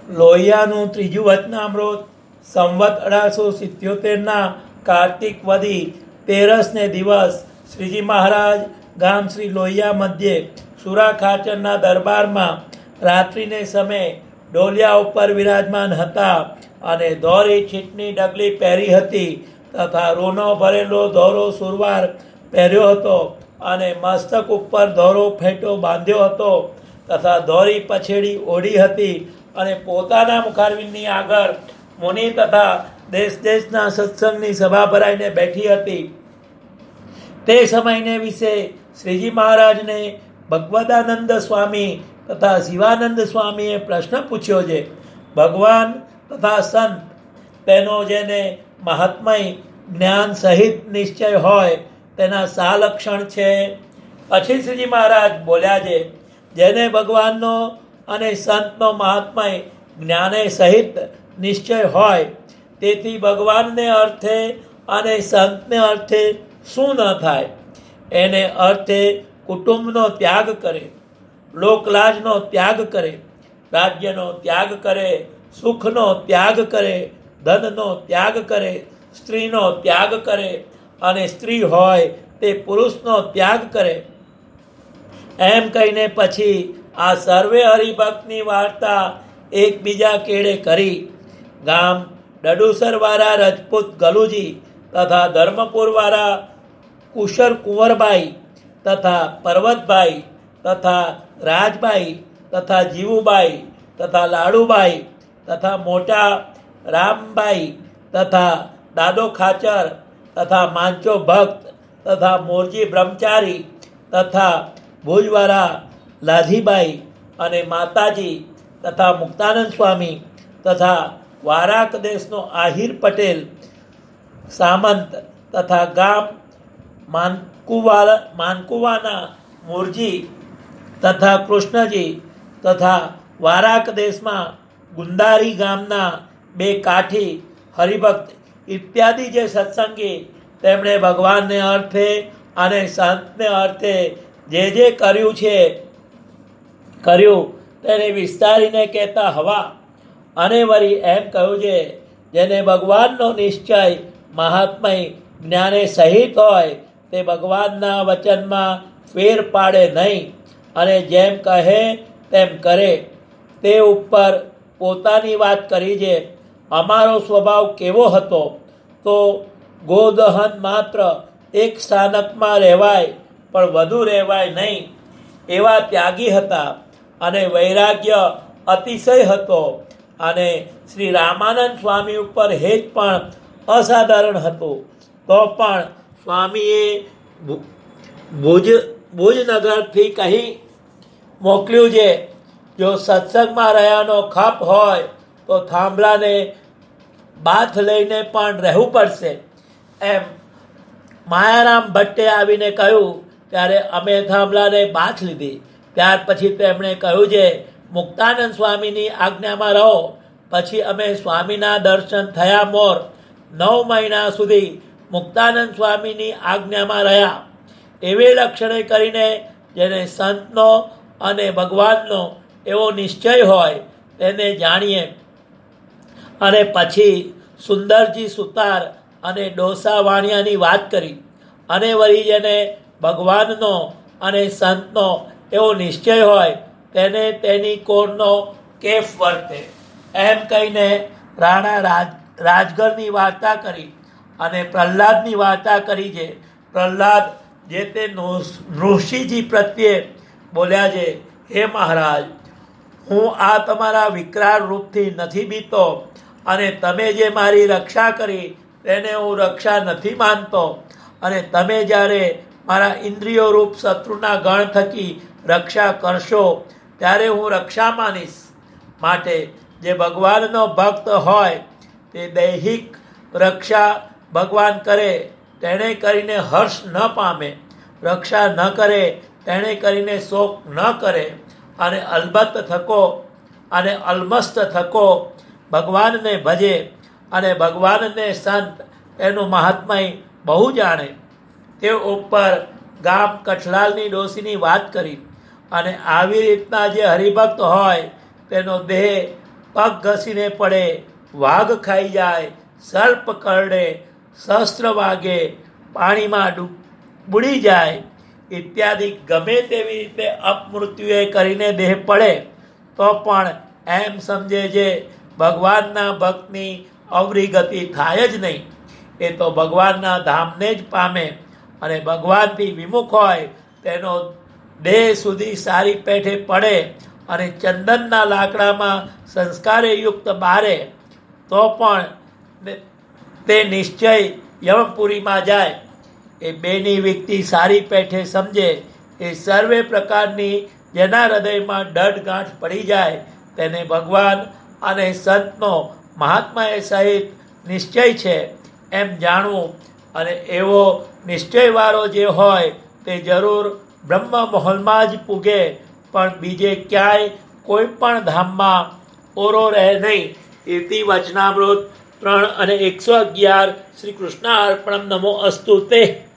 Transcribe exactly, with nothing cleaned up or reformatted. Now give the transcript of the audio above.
લોહિયાનું ત્રીજું વચનામૃત સંવત અઢારસો સિત્યોતેરના કાર્તિક વદી તેરસને દિવસ શ્રીજી મહારાજ ગામ શ્રી લોહિયા મધ્યે સુરા ખાચરના દરબારમાં રાત્રિને સમયે ડોલિયા ઉપર વિરાજમાન હતા અને દોરી છીટની ડગલી પહેરી હતી તથા રૂનો ભરેલો ધોરો સુરવાર પહેર્યો હતો અને મસ્તક ઉપર ધોરો ફેંટો બાંધ્યો હતો તથા દોરી પછેડી ઓઢી હતી અને પોતાના મુખારવિંદની આગળ મુનિ તથા દેશ દેશના સત્સંગની સભા ભરાઈને બેઠી હતી. તે સમયને વિશે શ્રીજી મહારાજને ભગવદાનંદ સ્વામી તથા શિવાનંદ સ્વામીએ પ્રશ્ન પૂછ્યો છે. ભગવાન તથા સંત તેનો જેને મહાત્મય જ્ઞાન સહિત નિશ્ચય હોય તેના સા લક્ષણ છે. પછી શ્રીજી મહારાજ બોલ્યા છે, જેને ભગવાનનો અને સંતનો મહાત્મય જ્ઞાને સહિત નિશ્ચય હોય તેથી ભગવાનને અર્થે અને સંતને અર્થે શું ન થાય. એને અર્થે કુટુંબનો ત્યાગ કરે, લોકલાજનો ત્યાગ કરે, રાજ્યનો ત્યાગ કરે, સુખનો ત્યાગ કરે, ધનનો ત્યાગ કરે, સ્ત્રીનો ત્યાગ કરે અને સ્ત્રી હોય તે પુરુષનો ત્યાગ કરે. એમ કહીને પછી આ સર્વે હરિભક્તની વાર્તા એકબીજા કેળે કરી. ગામ ડડુસરવાળા રજપૂત ગલુજી તથા ધર્મપુરવાળા કુશર કુંવરબાઈ તથા પર્વતભાઈ તથા રાજબાઈ તથા જીવુબાઈ તથા લાડુબાઈ તથા મોટા રામબાઈ તથા દાદો ખાચર તથા માંચો ભક્ત તથા મોરજી બ્રહ્મચારી તથા ભુજવાળા લાધીબાઈ અને માતાજી તથા મુક્તાનંદ સ્વામી તથા વારાક દેશનો આહિર પટેલ સામંત તથા ગામ માનકુવા માનકુવાના મોરજી તથા કૃષ્ણજી તથા વારાક દેશમાં ગુંદારી ગામના બે કાઠી હરિભક્ત ઇત્યાદિ જે સત્સંગી તેમણે ભગવાનને અર્થે અને સંતને અર્થે જે જે કર્યું છે કર્યું તેને વિસ્તારીને કહેતા હવા. અને વળી એમ કહ્યું છે, જેને ભગવાનનો નિશ્ચય મહાત્મય જ્ઞાને સહિત હોય તે ભગવાનના વચનમાં ફેર પાડે નહીં અને જેમ કહે તેમ કરે. તે ઉપર પોતાની વાત કરી છે. અમારો સ્વભાવ કેવો હતો તો ગોદહન માત્ર એક સ્થાનકમાં રહેવાય પણ વધુ રહેવાય નહીં એવા ત્યાગી હતા અને વૈરાગ્ય અતિશય હતો અને શ્રી રામાનંદ સ્વામી ઉપર હેત પણ અસાધારણ હતું. તો પણ સ્વામીએ ભુજ ભુજનગરથી કહી મોકલ્યું છે, જો સત્સંગમાં રહ્યાનો ખપ હોય તો થાંભલાને બાથ લઈને પણ રહેવું પડશે. એમ માયારામ ભટ્ટે આવીને કહ્યું ત્યારે અમે થાંભલાને બાથ લીધી. ત્યાર પછી તેમણે કહ્યું છે, મુક્તાનંદ સ્વામીની આજ્ઞામાં રહો. પછી અમે સ્વામીના દર્શન થયા મોર નવ મહિના સુધી મુક્તાનંદ સ્વામીની આજ્ઞામાં રહ્યા. એવે લક્ષણે કરીને જેને સંતનો અને ભગવાનનો એવો નિશ્ચય હોય તેને જાણીએ. અને પછી સુંદરજી સુતાર અને ડોસા વાણિયાની વાત કરી. અને વળી જેને ભગવાનનો અને સંતનો એવો નિશ્ચય હોય તેને તેની કોરનો કેફ વર્તે. એમ કહીને રાણા રાજ રાજગરની વાર્તા કરી અને પ્રહલાદની વાર્તા કરી છે. પ્રહલાદ જે તે ઋષિજી પ્રત્યે બોલ્યા છે, હે મહારાજ, હું આ તમારા વિકરાળ રૂપથી નથી બીતો અને તમે જે મારી રક્ષા કરી તેને હું રક્ષા નથી માનતો અને તમે જ્યારે મારા ઇન્દ્રિયો રૂપ શત્રુના ગણ થકી રક્ષા કરશો ત્યારે હું રક્ષા માનીશ. માટે જે ભગવાનનો ભક્ત હોય તે દૈહિક રક્ષા ભગવાન કરે તેણે કરીને હર્ષ ન પામે, રક્ષા ન કરે તેણે કરીને શોક ન કરે અને અલબત્ત થકો અને અલમસ્ત થકો ભગવાનને ભજે અને ભગવાનને સંત એનું મહાત્મય બહુ જાણે. તે ઉપર ગામ કઠલાલની ડોસીની વાત કરી અને આવી રીતના જે હરિભક્ત હોય તેનો દેહ પગ ઘસીને પડે, વાઘ ખાઈ જાય, સર્પ કરડે, શસ્ત્ર વાગે, પાણીમાં ડૂબ બુડી જાય ઇત્યાદિ ગમે તેવી રીતે અપમૃત્યુએ કરીને દેહ પડે તો પણ એમ સમજે જે ભગવાનના ભક્તની અવરી ગતિ થાય જ નહીં, એ તો ભગવાનના ધામને જ પામે. અને ભગવાનથી વિમુખ હોય તેનો દેહ સુધી સારી પેઠે પડે અને ચંદનના લાકડામાં સંસ્કારે યુક્ત બારે તો પણ તે નિશ્ચય યમપુરીમાં જાય. એ બેની વ્યક્તિ સારી પેઠે સમજે એ સર્વે પ્રકારની જેના હૃદયમાં દઢ ગાંઠ પડી જાય તેને ભગવાન અને સંતનો મહાત્માએ સહિત નિશ્ચય છે એમ જાણવું. અને એવો નિશ્ચયવાળો જે હોય તે જરૂર બ્રહ્મ મહોલમાં જ પૂગે, પણ બીજે ક્યાંય કોઈ પણ ધામમાં ઓરો રહે નહીં. ઇતિ વચનામૃત ત્રણ અને એકસો અગિયાર. શ્રી કૃષ્ણ અર્પણમ. નમો અસ્તુ તે.